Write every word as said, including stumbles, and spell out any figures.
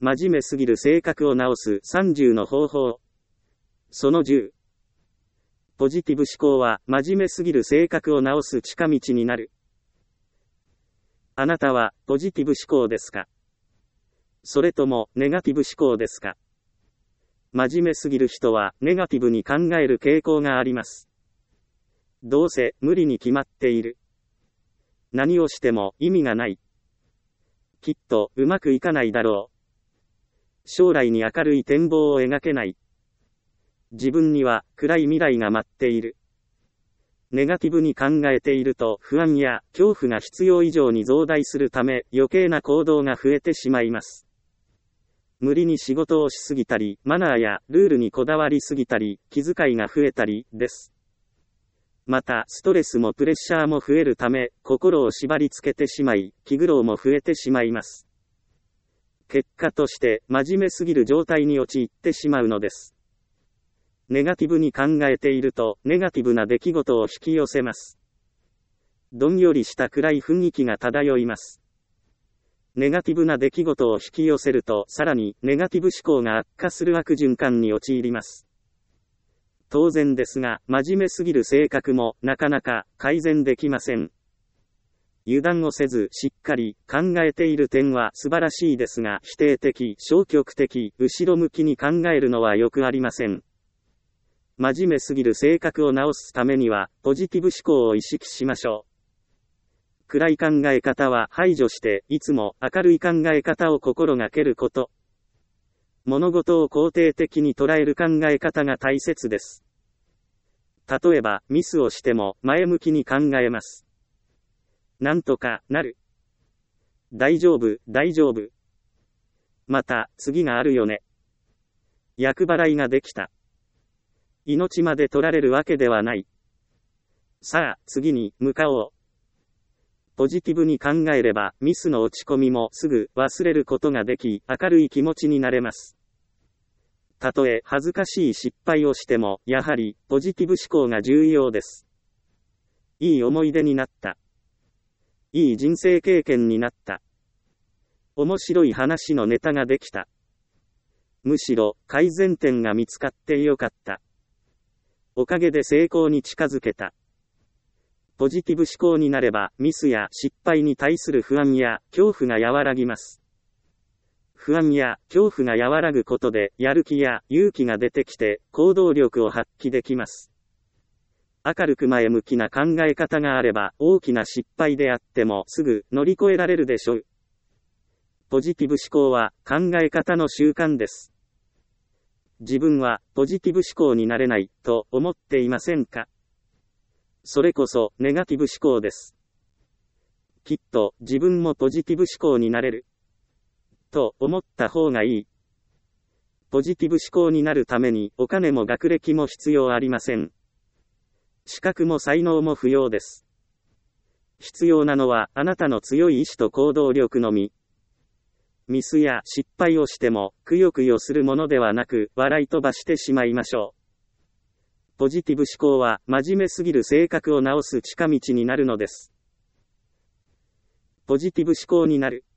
真面目すぎる性格を直すさんじゅうの方法。そのじゅう。ポジティブ思考は真面目すぎる性格を直す近道になる。あなたはポジティブ思考ですか？それともネガティブ思考ですか？真面目すぎる人はネガティブに考える傾向があります。どうせ無理に決まっている。何をしても意味がない。きっとうまくいかないだろう。将来に明るい展望を描けない。自分には暗い未来が待っている。ネガティブに考えていると不安や恐怖が必要以上に増大するため余計な行動が増えてしまいます。無理に仕事をしすぎたり、マナーやルールにこだわりすぎたり、気遣いが増えたりです。また、ストレスもプレッシャーも増えるため、心を縛り付けてしまい、気苦労も増えてしまいます。結果として、真面目すぎる状態に陥ってしまうのです。ネガティブに考えていると、ネガティブな出来事を引き寄せます。どんよりした暗い雰囲気が漂います。ネガティブな出来事を引き寄せると、さらにネガティブ思考が悪化する悪循環に陥ります。当然ですが、真面目すぎる性格もなかなか改善できません。油断をせずしっかり考えている点は素晴らしいですが、否定的、消極的、後ろ向きに考えるのはよくありません。真面目すぎる性格を直すためには、ポジティブ思考を意識しましょう。暗い考え方は排除して、いつも明るい考え方を心がけること。物事を肯定的に捉える考え方が大切です。例えば、ミスをしても前向きに考えます。なんとかなる。大丈夫、大丈夫。また、次があるよね。厄払いができた。命まで取られるわけではない。さあ、次に向かおう。ポジティブに考えれば、ミスの落ち込みもすぐ忘れることができ、明るい気持ちになれます。たとえ恥ずかしい失敗をしても、やはり、ポジティブ思考が重要です。いい思い出になった。いい人生経験になった。面白い話のネタができた。むしろ、改善点が見つかってよかった。おかげで成功に近づけた。ポジティブ思考になれば、ミスや失敗に対する不安や恐怖が和らぎます。不安や恐怖が和らぐことで、やる気や勇気が出てきて、行動力を発揮できます。明るく前向きな考え方があれば、大きな失敗であってもすぐ乗り越えられるでしょう。ポジティブ思考は考え方の習慣です。自分はポジティブ思考になれないと思っていませんか？それこそネガティブ思考です。きっと自分もポジティブ思考になれると思った方がいい。ポジティブ思考になるためにお金も学歴も必要ありません。資格も才能も不要です。必要なのはあなたの強い意志と行動力のみ。ミスや失敗をしてもくよくよするものではなく笑い飛ばしてしまいましょう。ポジティブ思考は真面目すぎる性格を直す近道になるのです。ポジティブ思考になる。